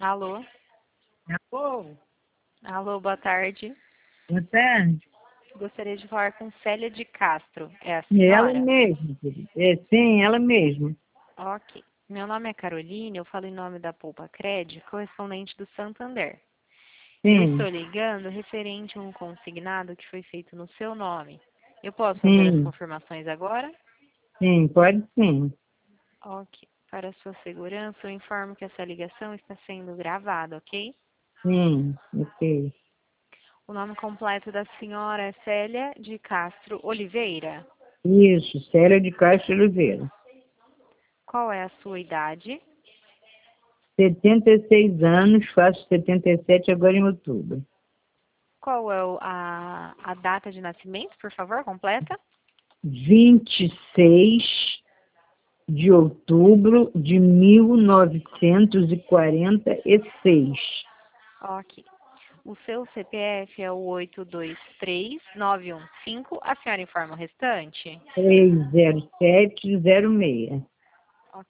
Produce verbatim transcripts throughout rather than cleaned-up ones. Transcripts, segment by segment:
Alô? Alô? Alô, boa tarde. Boa tarde. Gostaria de falar com Célia de Castro. É a É ela senhora? mesma, querida. É, sim, ela mesma. Ok. Meu nome é Caroline, eu falo em nome da Poupa Cred, correspondente do Santander. Eu estou Sim, ligando referente a um consignado que foi feito no seu nome. Eu posso fazer as sim, confirmações agora? sim, pode sim. Ok. Para sua segurança, eu informo que essa ligação está sendo gravada, ok? Sim, ok. O nome completo da senhora é Célia de Castro Oliveira. Isso, Célia de Castro Oliveira. Qual é a sua idade? setenta e seis anos, faço setenta e sete agora em outubro. Qual é o- a, a data de nascimento, por favor, completa? vinte e seis de outubro de mil novecentos e quarenta e seis. Ok. O seu C P F é o oito dois três nove um cinco. A senhora informa o restante? três zero sete zero seis. Ok.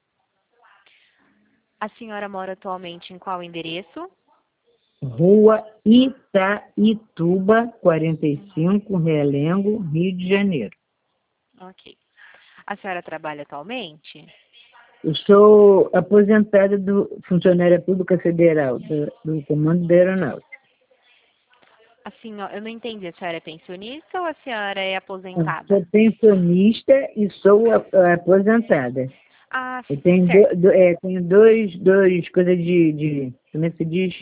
A senhora mora atualmente em qual endereço? Rua Itaituba, quarenta e cinco, Realengo, Rio de Janeiro. Ok. A senhora trabalha atualmente? Eu sou aposentada do Funcionária Pública Federal, do, do Comando da Aeronáutica. A senhora, eu não entendi, a senhora é pensionista ou a senhora é Eu sou aposentada? pensionista e sou a- a- aposentada. Ah, Eu tenho, certo. do, do- é, tenho dois, dois coisas de, de. Como é que se diz?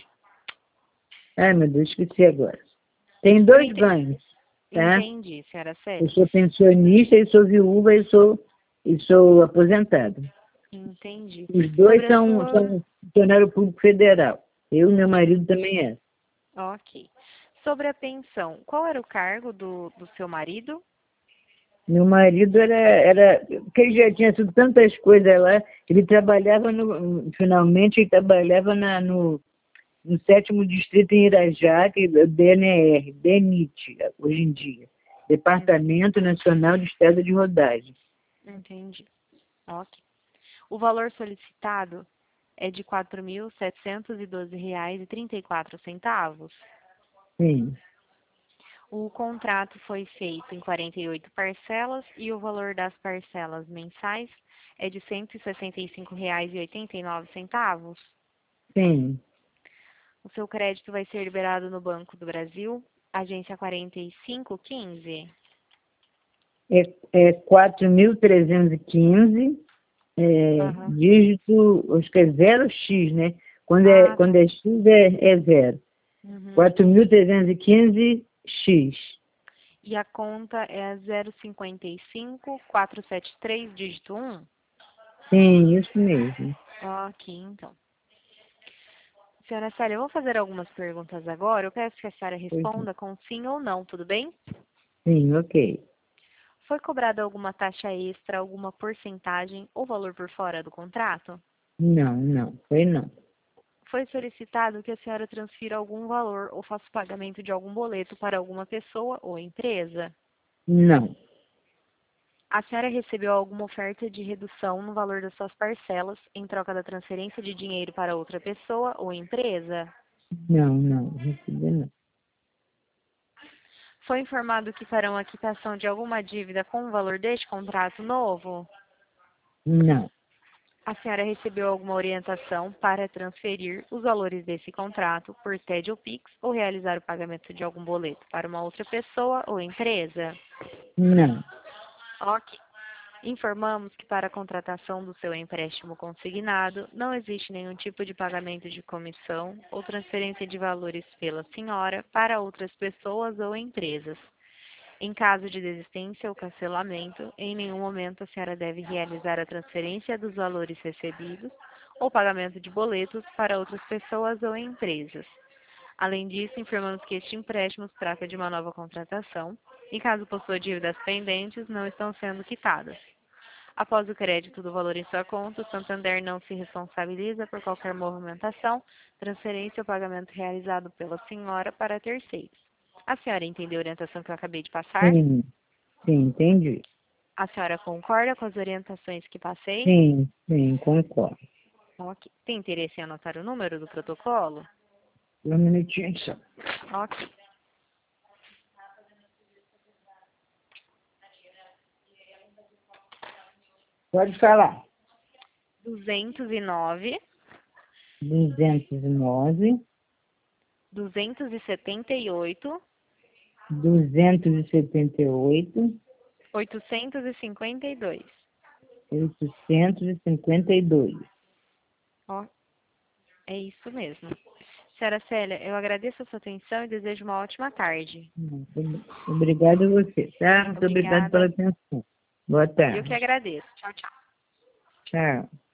Ai, meu Deus, esqueci agora. Tenho Eu dois ente- ganhos, tá? entendi, senhora Eu Célia. sou pensionista e sou viúva e sou, e sou aposentada. Entendi. Os dois Sobre a são, sua... são funcionário público federal. Eu e meu Uhum. marido também é. Ok. Sobre a pensão, qual era o cargo do, do seu marido? Meu marido era, era, porque ele já tinha sido tantas coisas lá, ele trabalhava no, finalmente ele trabalhava na, no, no sétimo distrito em Irajá, que é o D N R, DENIT, hoje em dia. Departamento Nacional de Estrada de Rodagem. Entendi. Ok. O valor solicitado é de quatro mil setecentos e doze reais e trinta e quatro centavos. Sim, O contrato foi feito em quarenta e oito parcelas e o valor das parcelas mensais é de cento e sessenta e cinco reais e oitenta e nove centavos. sim. O seu crédito vai ser liberado no Banco do Brasil, agência quarenta e cinco quinze. É, é quatro mil trezentos e quinze, é, Aham. dígito, acho que é zero x, né? Quando é, Ah, quando tá. é X é, é zero. Uhum. quatro mil trezentos e quinze x. E a conta é a zero cinquenta e cinco quatrocentos e setenta e três, dígito um. Sim, isso mesmo. Ok, então. Senhora Célia, eu vou fazer algumas perguntas agora. Eu peço que a senhora Pois é. responda com sim ou não, tudo bem? Sim, ok. Foi cobrada alguma taxa extra, alguma porcentagem ou valor por fora do contrato? Não, não, foi não. Foi solicitado que a senhora transfira algum valor ou faça o pagamento de algum boleto para alguma pessoa ou empresa? Não, A senhora recebeu alguma oferta de redução no valor das suas parcelas em troca da transferência de dinheiro para outra pessoa ou empresa? não, não, recebi não. Foi informado que farão a quitação de alguma dívida com o valor deste contrato novo? Não, A senhora recebeu alguma orientação para transferir os valores desse contrato por T E D ou Pix ou realizar o pagamento de algum boleto para uma outra pessoa ou empresa? não, Ok. Informamos que para a contratação do seu empréstimo consignado não existe nenhum tipo de pagamento de comissão ou transferência de valores pela senhora para outras pessoas ou empresas. Em caso de desistência ou cancelamento, em nenhum momento a senhora deve realizar a transferência dos valores recebidos ou pagamento de boletos para outras pessoas ou empresas. Além disso, informamos que este empréstimo se trata de uma nova contratação e, caso possua dívidas pendentes, não estão sendo quitadas. Após o crédito do valor em sua conta, o Santander não se responsabiliza por qualquer movimentação, transferência ou pagamento realizado pela senhora para terceiros. A senhora entendeu a orientação que eu acabei de passar? sim, sim, entendi. A senhora concorda com as orientações que passei? Sim, sim, concordo. Ok. Tem interesse em anotar o número do protocolo? Um minutinho só. Ok. Pode falar. duzentos e nove, duzentos e nove, duzentos e setenta e oito, duzentos e setenta e oito, oitocentos e cinquenta e dois. oitocentos e cinquenta e dois. Ó, é isso mesmo. Senhora Célia, eu agradeço a sua atenção e desejo uma ótima tarde. Obrigada a você, tá? Muito obrigada pela Obrigada. atenção. Boa Eu que tarde. agradeço. Tchau, tchau. Tchau.